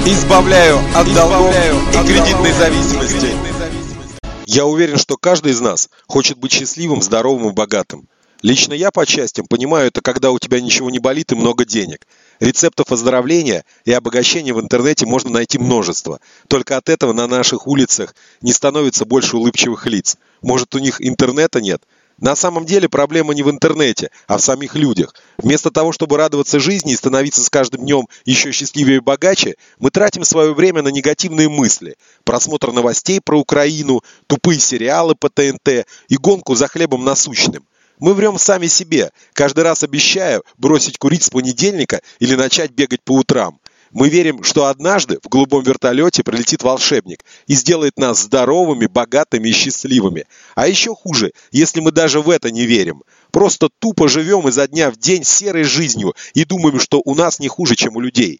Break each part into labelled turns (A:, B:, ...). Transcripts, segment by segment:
A: Избавляю от долгов и кредитной зависимости. Я уверен, что каждый из нас хочет быть счастливым, здоровым и богатым. Лично я по частям понимаю это, когда у тебя ничего не болит и много денег. Рецептов оздоровления и обогащения в интернете можно найти множество. Только от этого на наших улицах не становится больше улыбчивых лиц. Может, у них интернета нет? На самом деле проблема не в интернете, а в самих людях. Вместо того, чтобы радоваться жизни и становиться с каждым днем еще счастливее и богаче, мы тратим свое время на негативные мысли, просмотр новостей про Украину, тупые сериалы по ТНТ и гонку за хлебом насущным. Мы врем сами себе, каждый раз обещая бросить курить с понедельника или начать бегать по утрам. Мы верим, что однажды в голубом вертолете прилетит волшебник и сделает нас здоровыми, богатыми и счастливыми. А еще хуже, если мы даже в это не верим. Просто тупо живем изо дня в день серой жизнью и думаем, что у нас не хуже, чем у людей.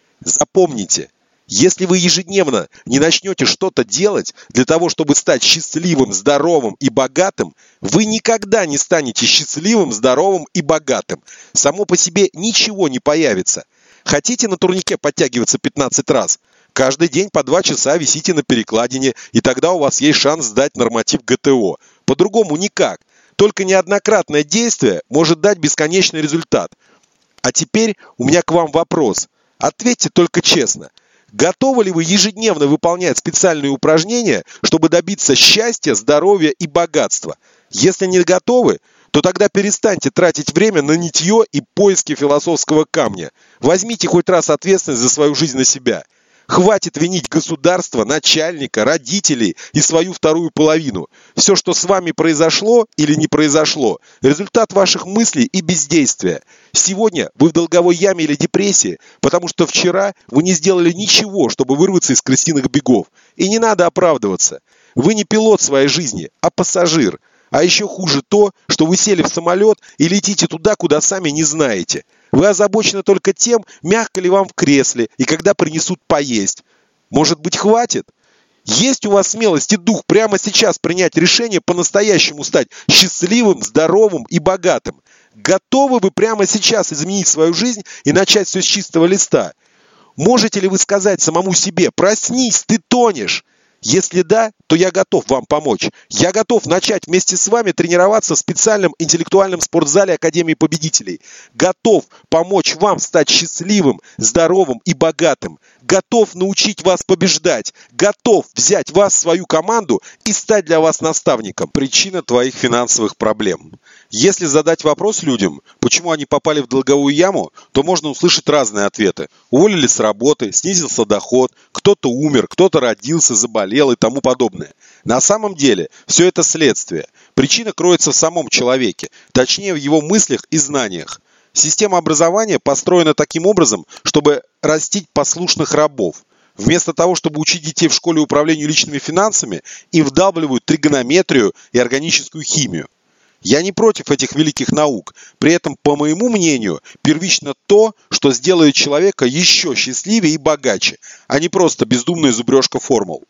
A: Запомните, если вы ежедневно не начнете что-то делать для того, чтобы стать счастливым, здоровым и богатым, вы никогда не станете счастливым, здоровым и богатым. Само по себе ничего не появится. Хотите на турнике подтягиваться 15 раз? Каждый день по 2 часа висите на перекладине, и тогда у вас есть шанс сдать норматив ГТО. По-другому никак. Только неоднократное действие может дать бесконечный результат. А теперь у меня к вам вопрос. Ответьте только честно. Готовы ли вы ежедневно выполнять специальные упражнения, чтобы добиться счастья, здоровья и богатства? Если не готовы, то тогда перестаньте тратить время на нытье и поиски философского камня. Возьмите хоть раз ответственность за свою жизнь на себя. Хватит винить государство, начальника, родителей и свою вторую половину. Все, что с вами произошло или не произошло, результат ваших мыслей и бездействия. Сегодня вы в долговой яме или депрессии, потому что вчера вы не сделали ничего, чтобы вырваться из крысиных бегов. И не надо оправдываться. Вы не пилот своей жизни, а пассажир. А еще хуже то, что вы сели в самолет и летите туда, куда сами не знаете. Вы озабочены только тем, мягко ли вам в кресле и когда принесут поесть. Может быть, хватит? Есть у вас смелость и дух прямо сейчас принять решение по-настоящему стать счастливым, здоровым и богатым? Готовы вы прямо сейчас изменить свою жизнь и начать все с чистого листа? Можете ли вы сказать самому себе: «Проснись, ты тонешь»? Если да, то я готов вам помочь. Я готов начать вместе с вами тренироваться в специальном интеллектуальном спортзале Академии Победителей. Готов помочь вам стать счастливым, здоровым и богатым. Готов научить вас побеждать. Готов взять вас в свою команду и стать для вас наставником. Причина твоих финансовых проблем. Если задать вопрос людям, почему они попали в долговую яму, то можно услышать разные ответы. Уволили с работы, снизился доход, кто-то умер, кто-то родился, заболел и тому подобное. На самом деле все это следствие. Причина кроется в самом человеке, точнее в его мыслях и знаниях. Система образования построена таким образом, чтобы растить послушных рабов. Вместо того, чтобы учить детей в школе управлению личными финансами, им вдалбливают тригонометрию и органическую химию. Я не против этих великих наук. При этом, по моему мнению, первично то, что сделает человека еще счастливее и богаче, а не просто бездумная зубрежка формул.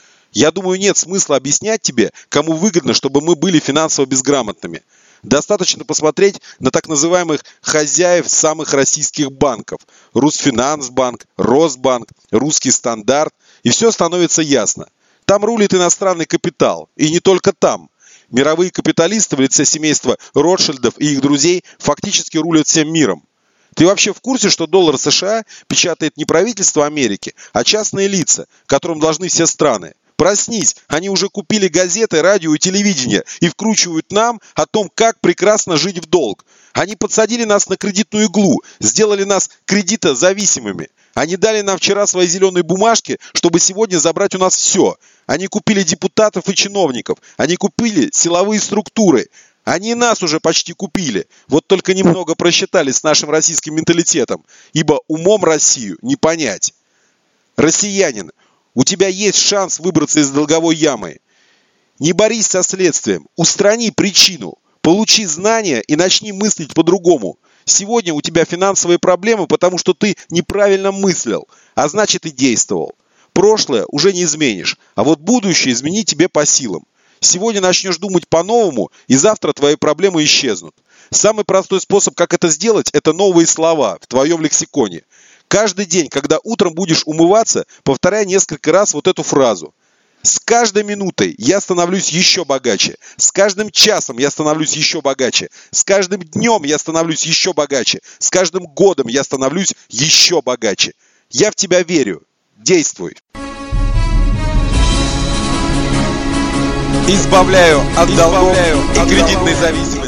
A: Я думаю, нет смысла объяснять тебе, кому выгодно, чтобы мы были финансово безграмотными. Достаточно посмотреть на так называемых хозяев самых российских банков. Русфинансбанк, Росбанк, Русский стандарт. И все становится ясно. Там рулит иностранный капитал. И не только там. Мировые капиталисты в лице семейства Ротшильдов и их друзей фактически рулят всем миром. Ты вообще в курсе, что доллар США печатает не правительство Америки, а частные лица, которым должны все страны? Проснись, они уже купили газеты, радио и телевидение и вкручивают нам о том, как прекрасно жить в долг. Они подсадили нас на кредитную иглу, сделали нас кредитозависимыми. Они дали нам вчера свои зеленые бумажки, чтобы сегодня забрать у нас все. Они купили депутатов и чиновников. Они купили силовые структуры. Они нас уже почти купили. Вот только немного просчитались с нашим российским менталитетом. Ибо умом Россию не понять. Россиянин, у тебя есть шанс выбраться из долговой ямы. Не борись со следствием. Устрани причину. Получи знания и начни мыслить по-другому. Сегодня у тебя финансовые проблемы, потому что ты неправильно мыслил, а значит и действовал. Прошлое уже не изменишь, а вот будущее изменить тебе по силам. Сегодня начнешь думать по-новому, и завтра твои проблемы исчезнут. Самый простой способ, как это сделать, это новые слова в твоем лексиконе. Каждый день, когда утром будешь умываться, повторяй несколько раз вот эту фразу. С каждой минутой я становлюсь еще богаче. С каждым часом я становлюсь еще богаче. С каждым днем я становлюсь еще богаче. С каждым годом я становлюсь еще богаче. Я в тебя верю. Действуй. Избавляю от долгов и кредитной зависимости.